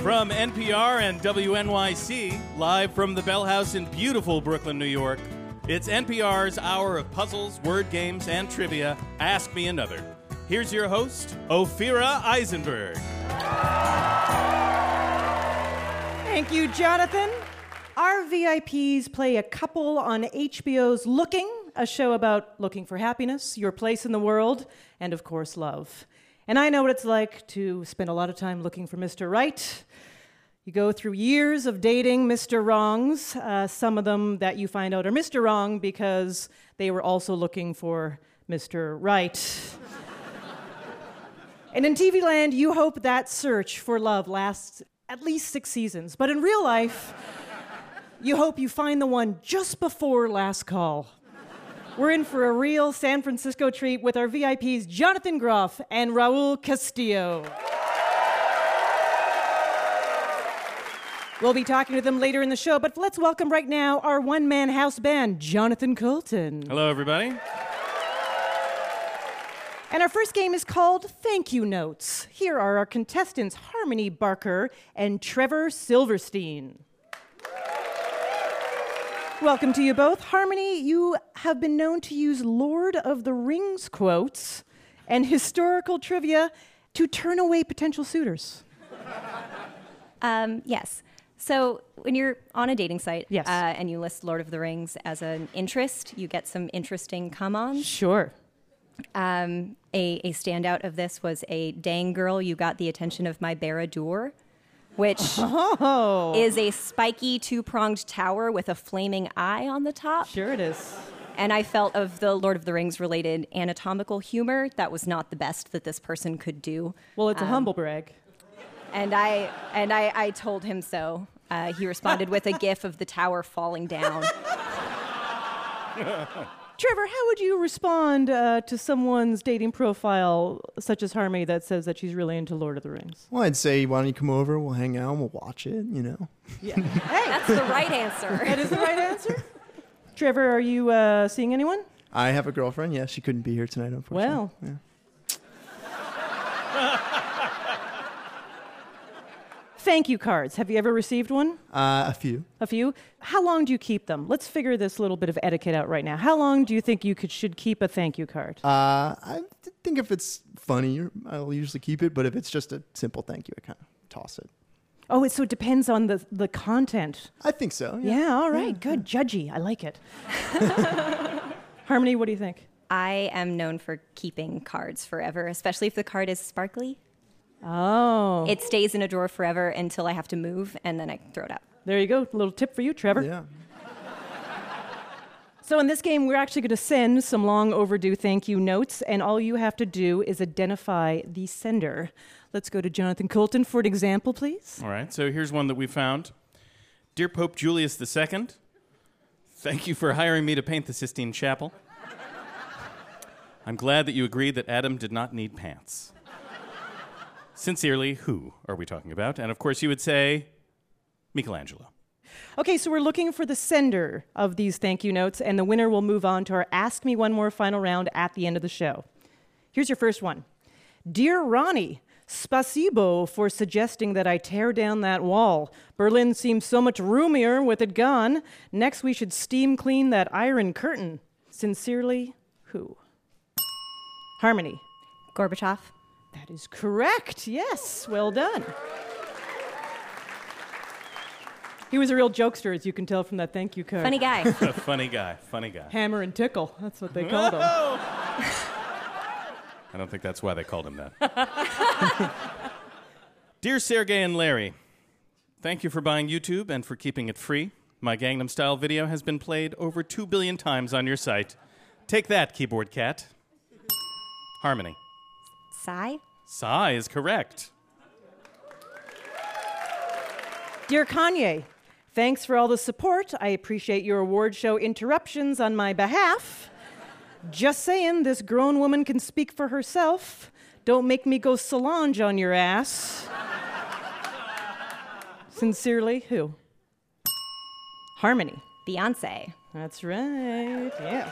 From NPR and WNYC, live from the Bell House in beautiful Brooklyn, New York, it's NPR's hour of puzzles, word games, and trivia, Ask Me Another. Here's your host, Ophira Eisenberg. Thank you, Jonathan. Our VIPs play a couple on HBO's Looking, a show about looking for happiness, your place in the world, and of course, love. And I know what it's like to spend a lot of time looking for Mr. Right. You go through years of dating Mr. Wrongs. Some of them that you find out are Mr. Wrong because they were also looking for Mr. Right. And in TV land, you hope that search for love lasts at least 6 seasons. But in real life, you hope you find the one just before last call. We're in for a real San Francisco treat with our VIPs, Jonathan Groff and Raul Castillo. We'll be talking to them later in the show, but let's welcome right now our one-man house band, Jonathan Coulton. Hello, everybody. And our first game is called Thank You Notes. Here are our contestants, Harmony Barker and Trevor Silverstein. Welcome to you both. Harmony, you have been known to use Lord of the Rings quotes and historical trivia to turn away potential suitors. Yes. So when you're on a dating site Yes. And you list Lord of the Rings as an interest, you get some interesting come-ons. Sure. A standout of this was a dang girl, you got the attention of my Barad-dûr, which is a spiky two-pronged tower with a flaming eye on the top. Sure it is. And I felt of the Lord of the Rings related anatomical humor, that was not the best that this person could do. Well, it's a humble brag. And I told him so. He responded with a gif of the tower falling down. Trevor, how would you respond to someone's dating profile, such as Harmony, that says that she's really into Lord of the Rings? Well, I'd say, why don't you come over, we'll hang out, we'll watch it, you know. Yeah. Hey, That's the right answer. that is the right answer. Trevor, are you seeing anyone? I have a girlfriend, yeah, she couldn't be here tonight, unfortunately. Well. Yeah. Thank you cards. Have you ever received one? A few. A few? How long do you keep them? Let's figure this little bit of etiquette out right now. How long do you think you should keep a thank you card? I think if it's funny, I'll usually keep it, but if it's just a simple thank you, I kind of toss it. Oh, so it depends on the content. I think so, Yeah, all right, good. Judgy. I like it. Harmony, what do you think? I am known for keeping cards forever, especially if the card is sparkly. Oh. It stays in a drawer forever until I have to move, and then I throw it out. There you go. A little tip for you, Trevor. Yeah. So in this game, we're actually going to send some long overdue thank you notes, and all you have to do is identify the sender. Let's go to Jonathan Coulton for an example, please. All right, so here's one that we found. Dear Pope Julius II, thank you for hiring me to paint the Sistine Chapel. I'm glad that you agreed that Adam did not need pants. Sincerely, who are we talking about? And of course, you would say Michelangelo. Okay, so we're looking for the sender of these thank you notes, and the winner will move on to our Ask Me One More final round at the end of the show. Here's your first one. Dear Ronnie, spasibo for suggesting that I tear down that wall. Berlin seems so much roomier with it gone. Next, we should steam clean that iron curtain. Sincerely, who? Harmony. Gorbachev. That is correct. Yes, well done. He was a real jokester, as you can tell from that thank you card. Funny guy. Funny guy. Hammer and tickle. That's what they called him. I don't think that's why they called him that. Dear Sergey and Larry, thank you for buying YouTube and for keeping it free. My Gangnam Style video has been played over 2 billion times on your site. Take that, keyboard cat. Harmony. Psy. Psy is correct. Dear Kanye, thanks for all the support. I appreciate your award show interruptions on my behalf. Just saying, this grown woman can speak for herself. Don't make me go Solange on your ass. Sincerely, who? Harmony. Beyonce. That's right, yeah.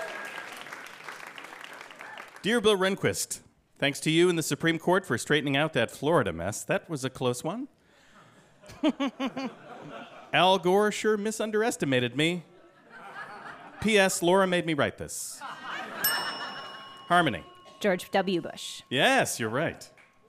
Dear Bill Rehnquist, thanks to you and the Supreme Court for straightening out that Florida mess. That was a close one. Al Gore sure misunderestimated me. P.S. Laura made me write this. Harmony. George W. Bush. Yes, you're right.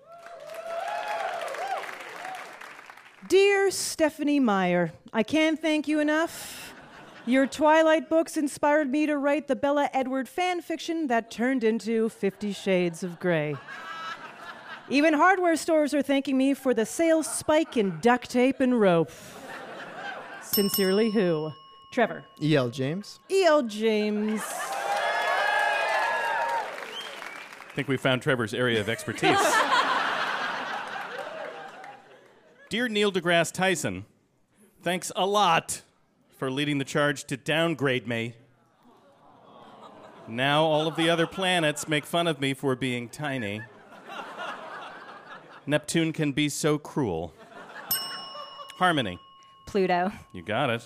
Dear Stephanie Meyer, I can't thank you enough. Your Twilight books inspired me to write the Bella Edward fan fiction that turned into 50 Shades of Grey. Even hardware stores are thanking me for the sales spike in duct tape and rope. Sincerely, who? Trevor. E.L. James. E.L. James. I think we found Trevor's area of expertise. Dear Neil deGrasse Tyson, thanks a lot for leading the charge to downgrade me. Now all of the other planets make fun of me for being tiny. Neptune can be so cruel. Harmony. Pluto. You got it.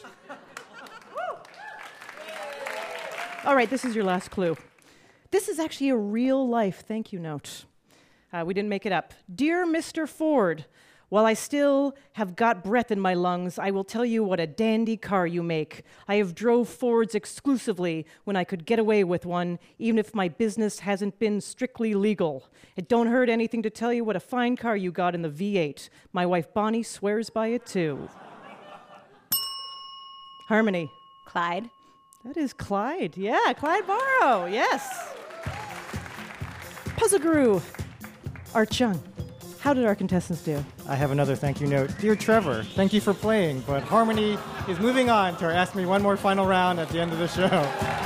All right, this is your last clue. This is actually a real life thank you note. We didn't make it up. Dear Mr. Ford, while I still have got breath in my lungs, I will tell you what a dandy car you make. I have drove Fords exclusively when I could get away with one, even if my business hasn't been strictly legal. It don't hurt anything to tell you what a fine car you got in the V8. My wife Bonnie swears by it too. Harmony. Clyde. That is Clyde. Yeah, Clyde Barrow. Yes. Puzzle Guru. Art Chung. How did our contestants do? I have another thank you note. Dear Trevor, thank you for playing, but Harmony is moving on to our Ask Me One More final round at the end of the show.